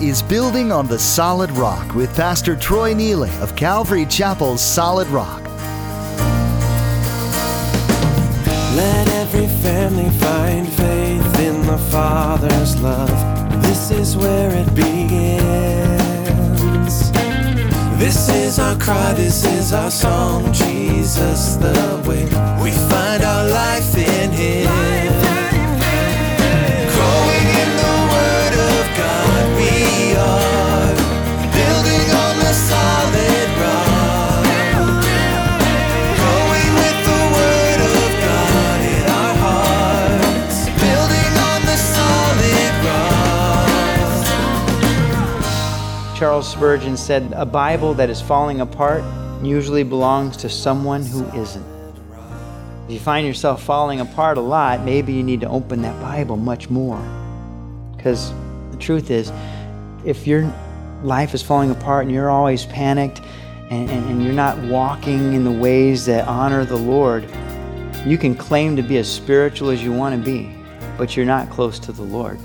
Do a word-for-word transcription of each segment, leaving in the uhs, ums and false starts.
is Building on the Solid Rock with Pastor Troy Neely of Calvary Chapel's Solid Rock. Let every family find faith in the Father's love. This is where it begins. This is our cry, this is our song. Jesus the way. We find our life in Him. Growing in the Word of God, we are building on the solid rock. Growing with the Word of God in our hearts, building on the solid rock. Charles Spurgeon said, "A Bible that is falling apart usually belongs to someone who isn't." If you find yourself falling apart a lot, maybe you need to open that Bible much more. Because the truth is, if your life is falling apart and you're always panicked and, and, and you're not walking in the ways that honor the Lord, you can claim to be as spiritual as you want to be, but you're not close to the Lord.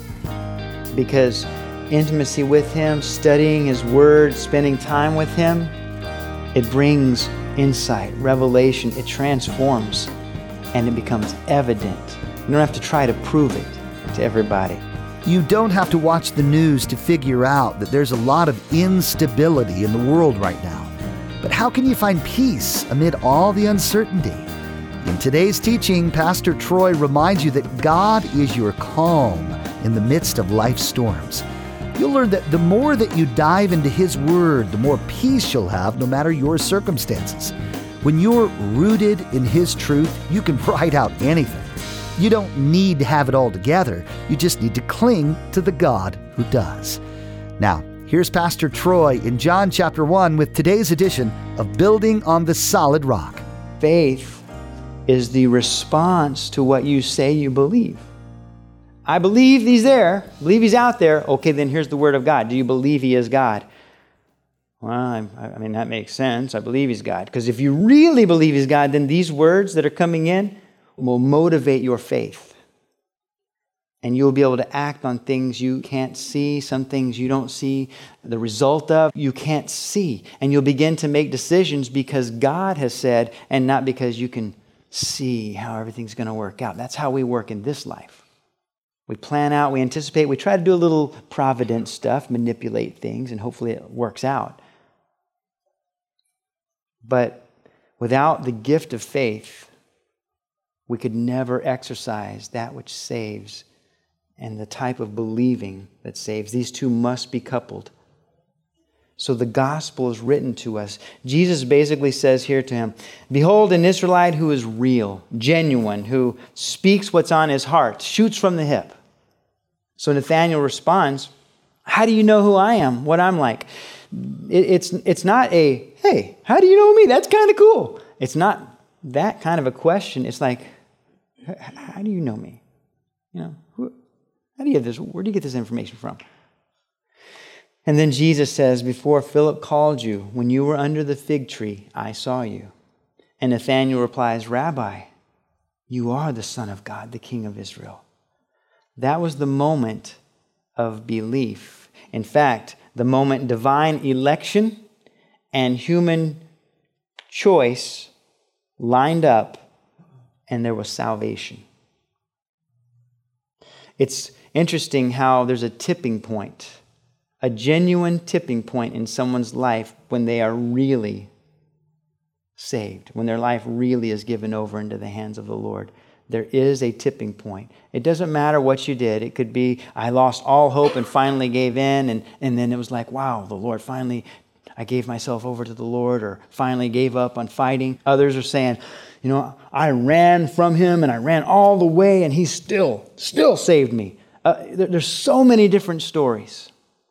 Because intimacy with Him, studying His Word, spending time with Him, it brings insight, revelation, it transforms, and it becomes evident. You don't have to try to prove it to everybody. You don't have to watch the news to figure out that there's a lot of instability in the world right now. But how can you find peace amid all the uncertainty? In today's teaching, Pastor Troy reminds you that God is your calm in the midst of life's storms. You'll learn that the more that you dive into His Word, the more peace you'll have no matter your circumstances. When you're rooted in His truth, you can ride out anything. You don't need to have it all together. You just need to cling to the God who does. Now, here's Pastor Troy in John chapter one with today's edition of Building on the Solid Rock. Faith is the response to what you say you believe. I believe He's there. Believe He's out there. Okay, then here's the Word of God. Do you believe He is God? Well, I, I mean, that makes sense. I believe He's God. Because if you really believe He's God, then these words that are coming in will motivate your faith. And you'll be able to act on things you can't see, some things you don't see the result of, you can't see. And you'll begin to make decisions because God has said, and not because you can see how everything's going to work out. That's how we work in this life. We plan out, we anticipate, we try to do a little providence stuff, manipulate things, and hopefully it works out. But without the gift of faith, we could never exercise that which saves and the type of believing that saves. These two must be coupled. So the gospel is written to us. Jesus basically says here to him, "Behold an Israelite who is real, genuine, who speaks what's on his heart, shoots from the hip." So Nathanael responds, "How do you know who I am, what I'm like?" It, it's, it's not a, "Hey, how do you know me? That's kind of cool." It's not that kind of a question. It's like, how do you know me? You know, who, how do you get this? Where do you get this information from? And then Jesus says, "Before Philip called you, when you were under the fig tree, I saw you." And Nathanael replies, "Rabbi, you are the Son of God, the King of Israel." That was the moment of belief. In fact, the moment divine election and human choice lined up, and there was salvation. It's interesting how there's a tipping point. A genuine tipping point in someone's life when they are really saved, when their life really is given over into the hands of the Lord. There is a tipping point. It doesn't matter what you did. It could be, I lost all hope and finally gave in, and, and then it was like, wow, the Lord finally, I gave myself over to the Lord, or finally gave up on fighting. Others are saying, you know, I ran from Him and I ran all the way and He still, still saved me. Uh, there, there's so many different stories.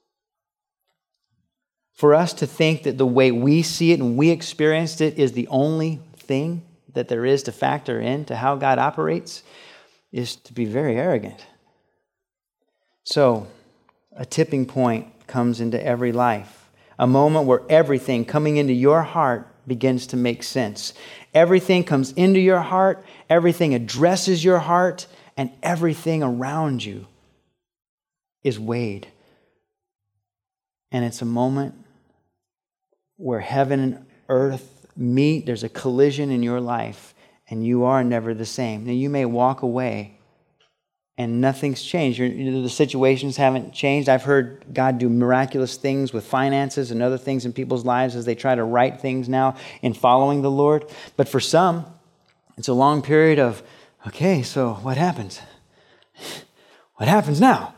For us to think that the way we see it and we experienced it is the only thing that there is to factor into how God operates is to be very arrogant. So, a tipping point comes into every life. A moment where everything coming into your heart begins to make sense. Everything comes into your heart, everything addresses your heart, and everything around you is weighed. And it's a moment where heaven and earth meet. There's a collision in your life, and you are never the same. Now, you may walk away and nothing's changed. You're, you know, the situations haven't changed. I've heard God do miraculous things with finances and other things in people's lives as they try to right things now in following the Lord. But for some, it's a long period of, okay, so what happens? What happens now?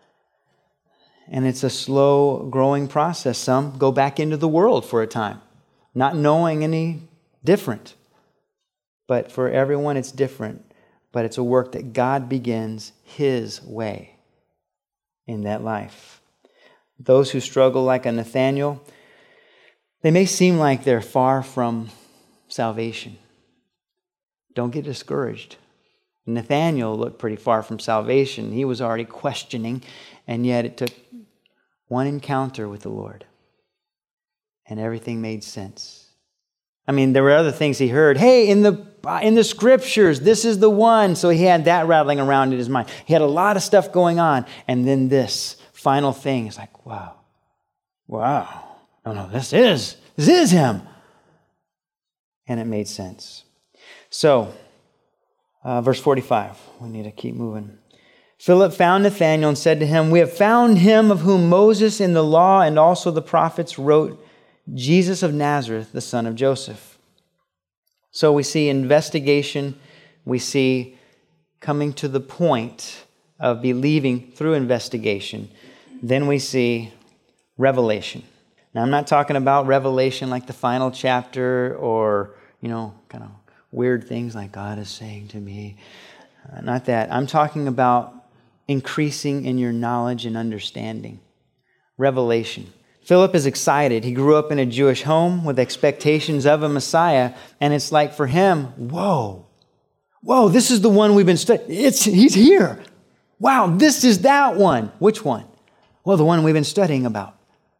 And it's a slow growing process. Some go back into the world for a time, not knowing any different. But for everyone, it's different. But it's a work that God begins His way in that life. Those who struggle like a Nathaniel, they may seem like they're far from salvation. Don't get discouraged. Nathaniel looked pretty far from salvation. He was already questioning, and yet it took one encounter with the Lord, and everything made sense. I mean, there were other things he heard. Hey, in the in the scriptures, this is the one. So he had that rattling around in his mind. He had a lot of stuff going on. And then this final thing is like, wow, wow. No, no, this is, this is him. And it made sense. So, uh, verse forty-five, we need to keep moving. Philip found Nathanael and said to him, we have found him of whom Moses in the law and also the prophets wrote, Jesus of Nazareth, the son of Joseph. So we see investigation, we see coming to the point of believing through investigation. Then we see revelation. Now, I'm not talking about revelation like the final chapter or, you know, kind of weird things like God is saying to me. Uh, not that. I'm talking about increasing in your knowledge and understanding. Revelation. Philip is excited. He grew up in a Jewish home with expectations of a Messiah, and it's like for him, whoa, whoa, this is the one we've been studying. It's he's here. Wow, this is that one. Which one? Well, the one we've been studying about.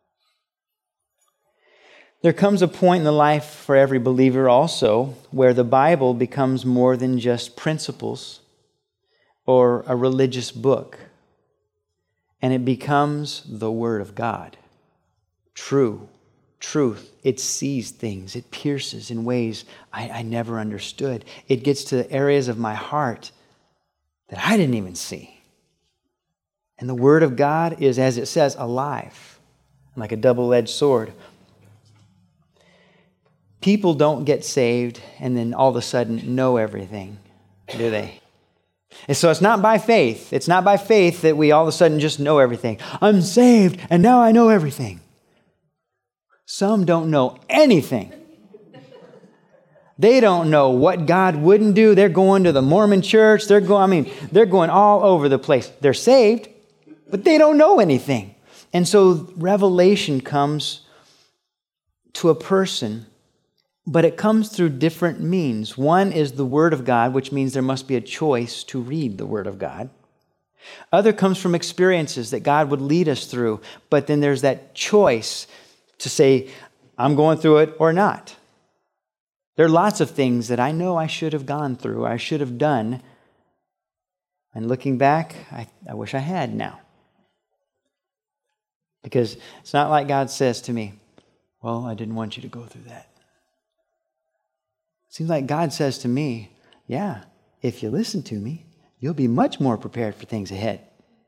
There comes a point in the life for every believer also where the Bible becomes more than just principles or a religious book, and it becomes the Word of God. True, truth. It sees things. It pierces in ways I, I never understood. It gets to areas of my heart that I didn't even see. And the Word of God is, as it says, alive, like a double-edged sword. People don't get saved and then all of a sudden know everything, do they? And so it's not by faith. It's not by faith that we all of a sudden just know everything. I'm saved and now I know everything. Some don't know anything. They don't know what God wouldn't do. They're going to the Mormon church. They're going, I mean, they're going all over the place. They're saved, but they don't know anything. And so revelation comes to a person, but it comes through different means. One is the Word of God, which means there must be a choice to read the Word of God. Other comes from experiences that God would lead us through, but then there's that choice to say, I'm going through it or not. There are lots of things that I know I should have gone through, I should have done. And looking back, I, I wish I had now. Because it's not like God says to me, well, I didn't want you to go through that. It seems like God says to me, yeah, if you listen to me, you'll be much more prepared for things ahead.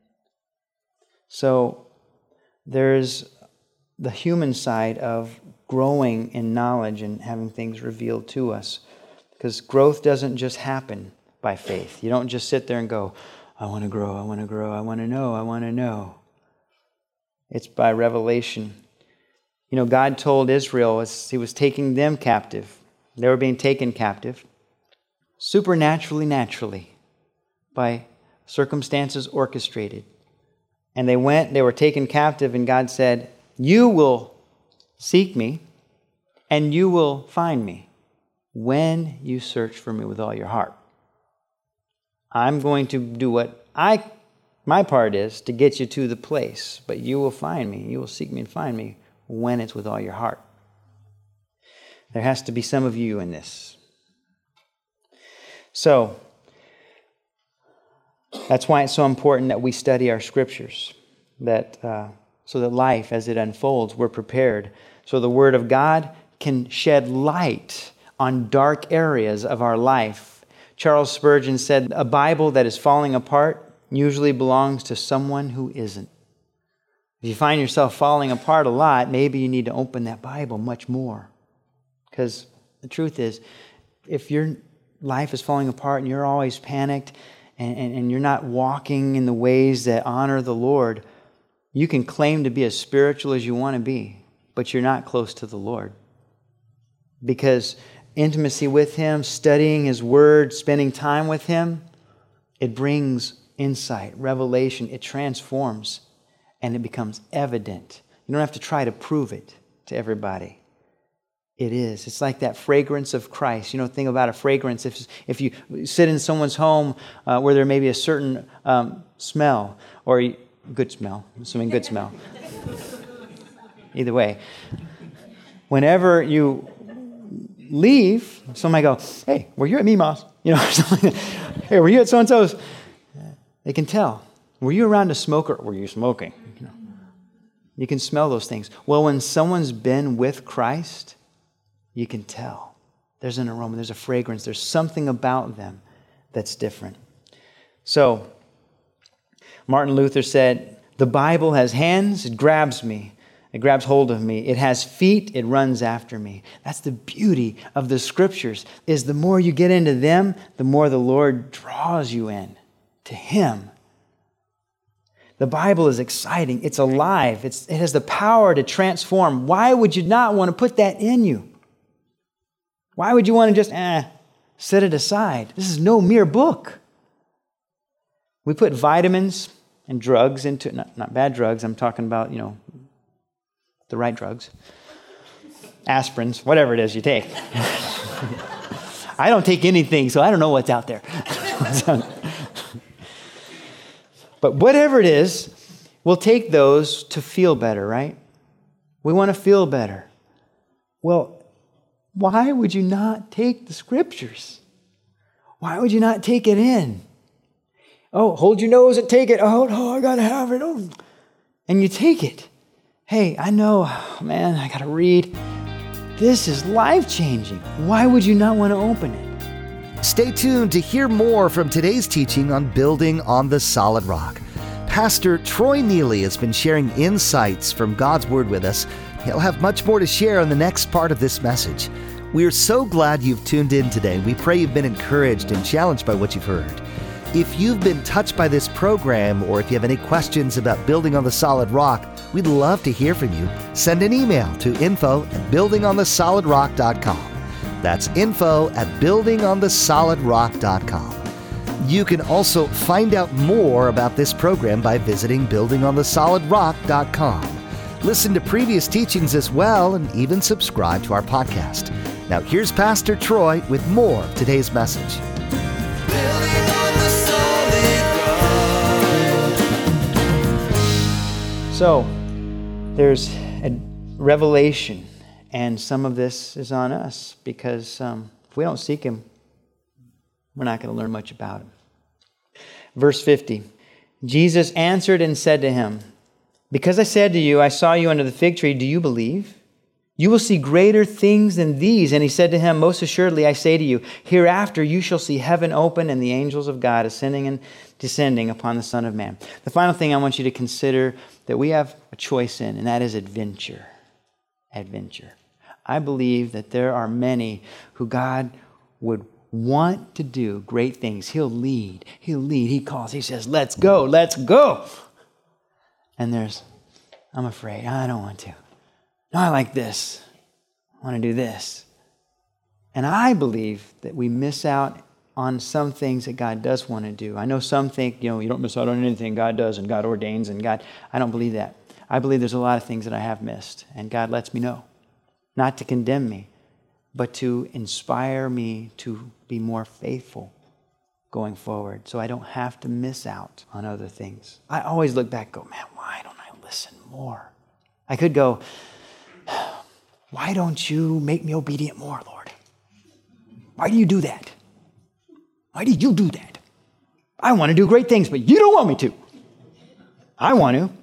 So there's the human side of growing in knowledge and having things revealed to us. Because growth doesn't just happen by faith. You don't just sit there and go, I want to grow, I want to grow, I want to know, I want to know. It's by revelation. You know, God told Israel as He was taking them captive, they were being taken captive, supernaturally, naturally, by circumstances orchestrated. And they went, they were taken captive, and God said, you will seek me, and you will find me when you search for me with all your heart. I'm going to do what I, my part is to get you to the place, but you will find me. You will seek me and find me when it's with all your heart. There has to be some of you in this. So, that's why it's so important that we study our scriptures, that uh, so that life, as it unfolds, we're prepared. So the Word of God can shed light on dark areas of our life. Charles Spurgeon said, a Bible that is falling apart usually belongs to someone who isn't. If you find yourself falling apart a lot, maybe you need to open that Bible much more. Because the truth is, if your life is falling apart and you're always panicked and, and, and you're not walking in the ways that honor the Lord, you can claim to be as spiritual as you want to be, but you're not close to the Lord. Because intimacy with Him, studying His Word, spending time with Him, it brings insight, revelation, it transforms, and it becomes evident. You don't have to try to prove it to everybody. It is. It's like that fragrance of Christ. You know, think about a fragrance. If, if you sit in someone's home uh, where there may be a certain um, smell, or good smell, I'm assuming good smell. Either way. Whenever you leave, somebody go, hey, were you at Mima's? You know, hey, were you at so-and-so's? They can tell. Were you around a smoker? Were you smoking? You know, you can smell those things. Well, when someone's been with Christ, you can tell. There's an aroma, there's a fragrance, there's something about them that's different. So, Martin Luther said, the Bible has hands, it grabs me. It grabs hold of me. It has feet, it runs after me. That's the beauty of the Scriptures, is the more you get into them, the more the Lord draws you in to Him. The Bible is exciting. It's alive. It's, it has the power to transform. Why would you not want to put that in you? Why would you want to just, eh, set it aside? This is no mere book. We put vitamins and drugs into it. Not, not bad drugs. I'm talking about, you know, the right drugs. Aspirins, whatever it is you take. I don't take anything, so I don't know what's out there. But whatever it is, we'll take those to feel better, right? We want to feel better. Well, why would you not take the Scriptures? Why would you not take it in? Oh, hold your nose and take it. Oh, no, I got to have it. Oh. And you take it. Hey, I know, oh, man, I got to read. This is life-changing. Why would you not want to open it? Stay tuned to hear more from today's teaching on Building on the Solid Rock. Pastor Troy Neely has been sharing insights from God's Word with us. He'll have much more to share on the next part of this message. We are so glad you've tuned in today. We pray you've been encouraged and challenged by what you've heard. If you've been touched by this program, or if you have any questions about Building on the Solid Rock, we'd love to hear from you. Send an email to info at building on the solid rock dot com. That's info at building on the solid rock dot com. You can also find out more about this program by visiting building on the solid rock dot com. Listen to previous teachings as well, and even subscribe to our podcast. Now here's Pastor Troy with more of today's message. Building on the solid rock. So, there's a revelation, and some of this is on us, because um, if we don't seek Him, we're not going to learn much about Him. Verse fifty, Jesus answered and said to him, because I said to you, I saw you under the fig tree, do you believe? You will see greater things than these. And he said to him, most assuredly, I say to you, hereafter you shall see heaven open and the angels of God ascending and descending upon the Son of Man. The final thing I want you to consider that we have a choice in, and that is adventure. Adventure. I believe that there are many who God would want to do great things. He'll lead. He'll lead. He calls. He says, let's go. Let's go. And there's, I'm afraid. I don't want to. No, I like this. I want to do this. And I believe that we miss out on some things that God does want to do. I know some think, you know, you don't miss out on anything God does and God ordains and God. I don't believe that. I believe there's a lot of things that I have missed, and God lets me know. Not to condemn me, but to inspire me to be more faithful going forward, so I don't have to miss out on other things. I always look back and go, man, why don't I listen more? I could go, why don't you make me obedient more, Lord? Why do you do that? Why do you do that? I want to do great things, but you don't want me to. I want to.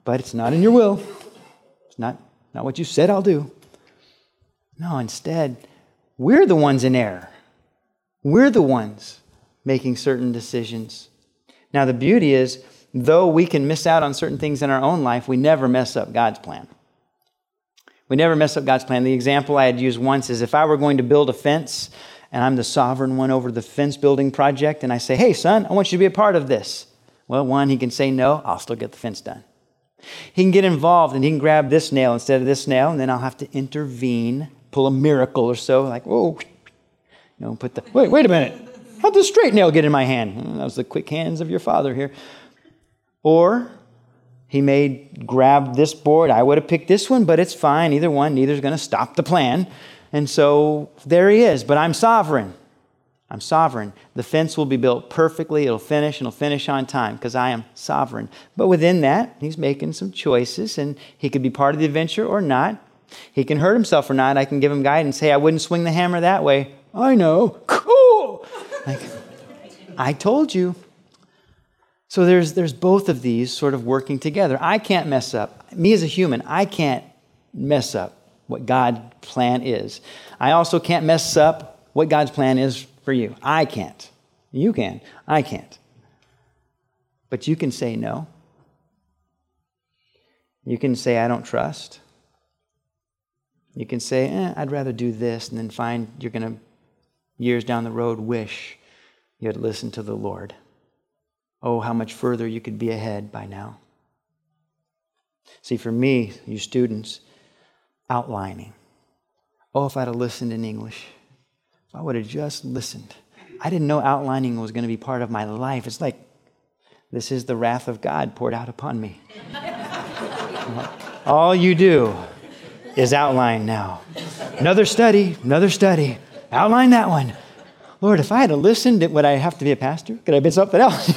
but it's not in your will. It's not, not what you said I'll do. No, instead, we're the ones in error. We're the ones making certain decisions. Now, the beauty is, though we can miss out on certain things in our own life, we never mess up God's plan. We never mess up God's plan. The example I had used once is if I were going to build a fence, and I'm the sovereign one over the fence building project, and I say, hey, son, I want you to be a part of this. Well, one, he can say no, I'll still get the fence done. He can get involved, and he can grab this nail instead of this nail, and then I'll have to intervene, pull a miracle or so, like, whoa, you know, put the, wait, wait a minute. How'd the straight nail get in my hand? Well, that was the quick hands of your father here. Or he may grab this board. I would have picked this one, but it's fine. Either one, neither's going to stop the plan. And so there he is. But I'm sovereign. I'm sovereign. The fence will be built perfectly. It'll finish, and it'll finish on time because I am sovereign. But within that, he's making some choices, and he could be part of the adventure or not. He can hurt himself or not. I can give him guidance. Hey, I wouldn't swing the hammer that way. I know. Cool. Like, I told you. So there's there's both of these sort of working together. I can't mess up. Me as a human, I can't mess up what God's plan is. I also can't mess up what God's plan is for you. I can't. You can. I can't. But you can say no. You can say, I don't trust. You can say, eh, I'd rather do this, and then find you're going to, years down the road, wish you had listened to the Lord. Oh, how much further you could be ahead by now. See, for me, you students, outlining. Oh, if I'd have listened in English. If I would have just listened. I didn't know outlining was going to be part of my life. It's like, this is the wrath of God poured out upon me. All you do is outline now. Another study, another study. Outline that one. Lord, if I had listened, would I have to be a pastor? Could I have been something else?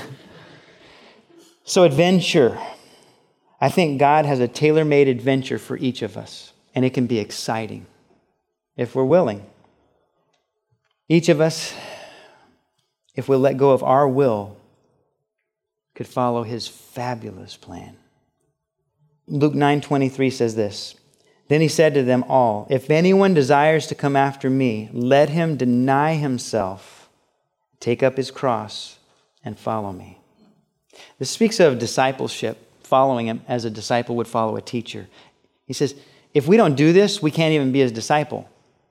So adventure. I think God has a tailor-made adventure for each of us, and it can be exciting if we're willing. Each of us, if we'll let go of our will, could follow his fabulous plan. Luke nine twenty-three says this, then he said to them all, if anyone desires to come after me, let him deny himself, take up his cross, and follow me. This speaks of discipleship, following him as a disciple would follow a teacher. He says, if we don't do this, we can't even be his disciple.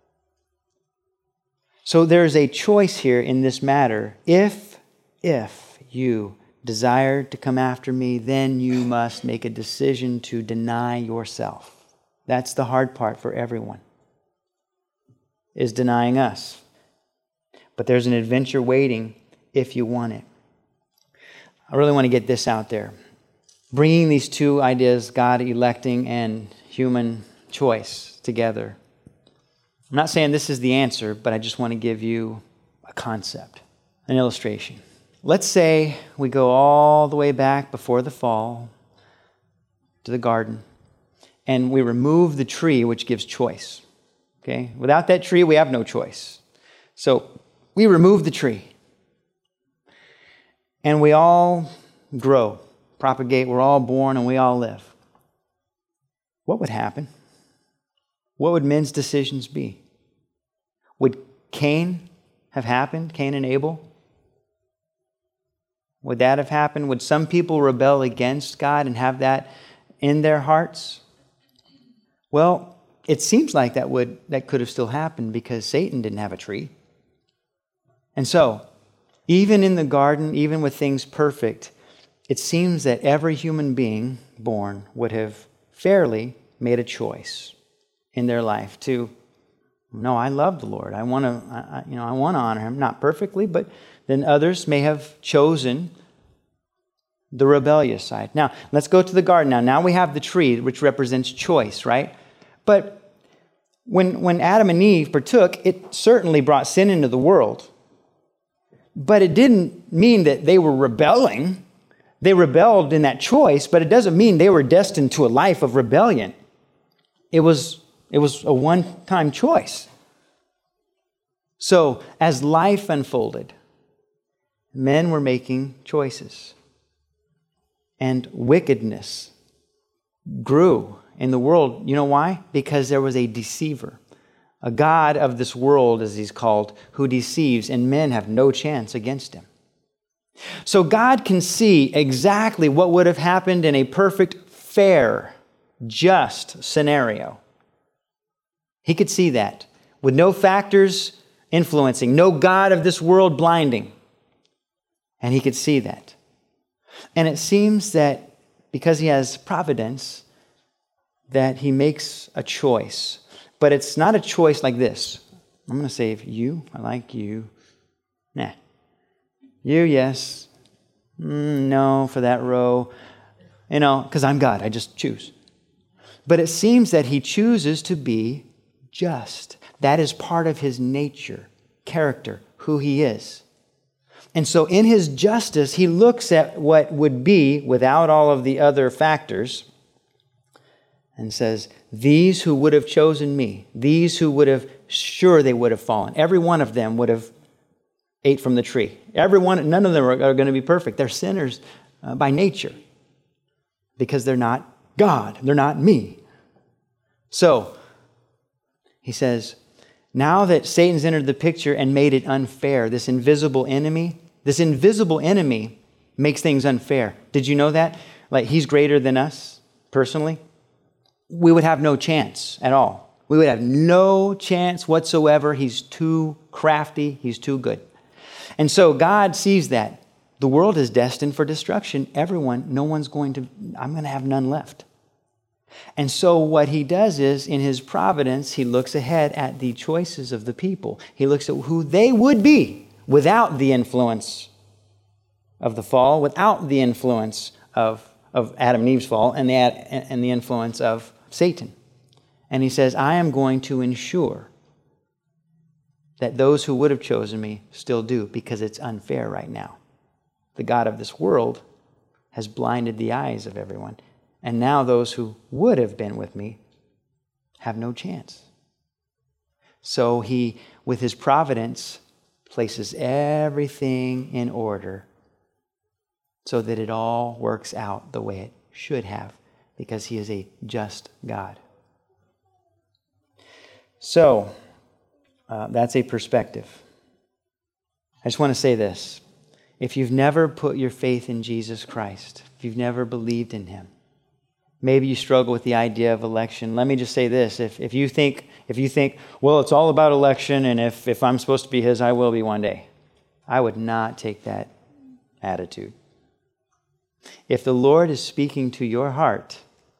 So there's a choice here in this matter. If, if you desire to come after me, then you must make a decision to deny yourself. That's the hard part for everyone, is denying us. But there's an adventure waiting if you want it. I really want to get this out there. Bringing these two ideas, God electing and human choice, together. I'm not saying this is the answer, but I just want to give you a concept, an illustration. Let's say we go all the way back before the fall to the garden, and we remove the tree which gives choice. Okay? Without that tree, we have no choice. So we remove the tree. And we all grow, propagate, we're all born, and we all live. What would happen? What would men's decisions be? Would Cain have happened, Cain and Abel? Would that have happened? Would some people rebel against God and have that in their hearts? Well, it seems like that would that could have still happened because Satan didn't have a tree. And so, even in the garden, even with things perfect, it seems that every human being born would have fairly made a choice in their life to, no, I love the Lord. I want to, I, you know, I want to honor Him, not perfectly, but then others may have chosen the rebellious side. Now, let's go to the garden now. Now we have the tree, which represents choice, right? But when, when Adam and Eve partook, it certainly brought sin into the world. But it didn't mean that they were rebelling. They rebelled in that choice, but it doesn't mean they were destined to a life of rebellion. It was, it was a one-time choice. So, as life unfolded, men were making choices. And wickedness grew in the world. You know why? Because there was a deceiver, a god of this world, as he's called, who deceives, and men have no chance against him. So God can see exactly what would have happened in a perfect, fair, just scenario. He could see that with no factors influencing, no god of this world blinding. And he could see that. And it seems that because he has providence, that he makes a choice. But it's not a choice like this. I'm going to save you. I like you. Nah. You, yes. Mm, no, for that row. You know, because I'm God. I just choose. But it seems that he chooses to be just. That is part of his nature, character, who he is. And so in his justice, he looks at what would be without all of the other factors and says, these who would have chosen me, these who would have, sure they would have fallen. Every one of them would have ate from the tree. Every one, none of them are, are going to be perfect. They're sinners uh, by nature because they're not God. They're not me. So he says, now that Satan's entered the picture and made it unfair, this invisible enemy, this invisible enemy makes things unfair. Did you know that? Like he's greater than us personally. We would have no chance at all. We would have no chance whatsoever. He's too crafty. He's too good. And so God sees that. The world is destined for destruction. Everyone, no one's going to, I'm going to have none left. And so what he does is, in his providence, he looks ahead at the choices of the people. He looks at who they would be without the influence of the fall, without the influence of, of Adam and Eve's fall, and the, and the influence of Satan. And he says, I am going to ensure that those who would have chosen me still do, because it's unfair right now. The God of this world has blinded the eyes of everyone. And now those who would have been with me have no chance. So he, with his providence, places everything in order so that it all works out the way it should have, because he is a just God. So, uh, that's a perspective. I just want to say this. If you've never put your faith in Jesus Christ, if you've never believed in him, maybe you struggle with the idea of election. Let me just say this. If, if you think, if you think, well, it's all about election, and if, if I'm supposed to be his, I will be one day. I would not take that attitude. If the Lord is speaking to your heart,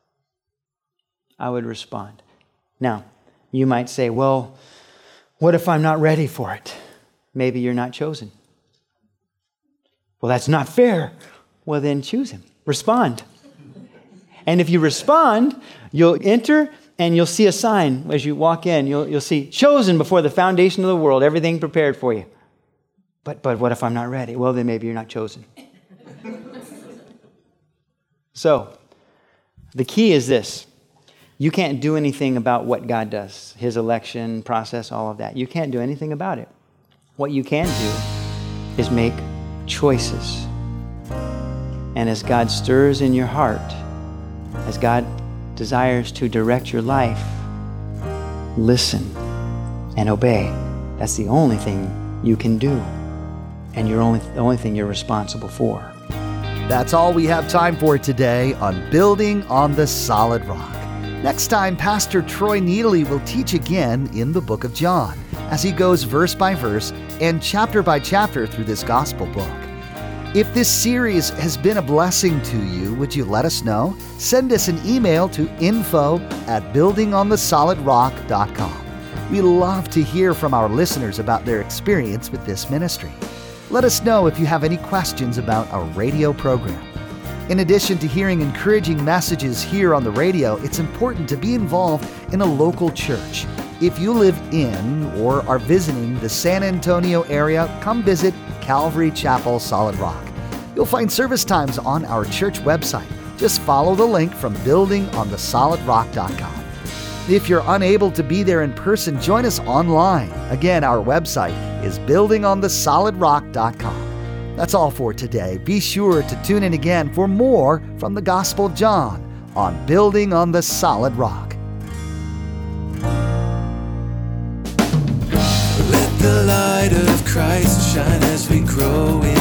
I would respond. Now, you might say, well, what if I'm not ready for it? Maybe you're not chosen. Well, that's not fair. Well, then choose him. Respond. And if you respond, you'll enter and you'll see a sign as you walk in. You'll, you'll see, chosen before the foundation of the world, everything prepared for you. But, but what if I'm not ready? Well, then maybe you're not chosen. So, the key is this. You can't do anything about what God does, his election process, all of that. You can't do anything about it. What you can do is make choices. And as God stirs in your heart, as God desires to direct your life, listen and obey. That's the only thing you can do, and you're only, the only thing you're responsible for. That's all we have time for today on Building on the Solid Rock. Next time, Pastor Troy Needley will teach again in the book of John as he goes verse by verse and chapter by chapter through this gospel book. If this series has been a blessing to you, would you let us know? Send us an email to info at building on the solid rock dot com. We love to hear from our listeners about their experience with this ministry. Let us know if you have any questions about our radio program. In addition to hearing encouraging messages here on the radio, it's important to be involved in a local church. If you live in or are visiting the San Antonio area, come visit Calvary Chapel Solid Rock. You'll find service times on our church website. Just follow the link from building on the solid rock dot com. If you're unable to be there in person, join us online. Again, our website is building on the solid rock dot com. That's all for today. Be sure to tune in again for more from the Gospel of John on Building on the Solid Rock. Let the light of Christ shine as we grow in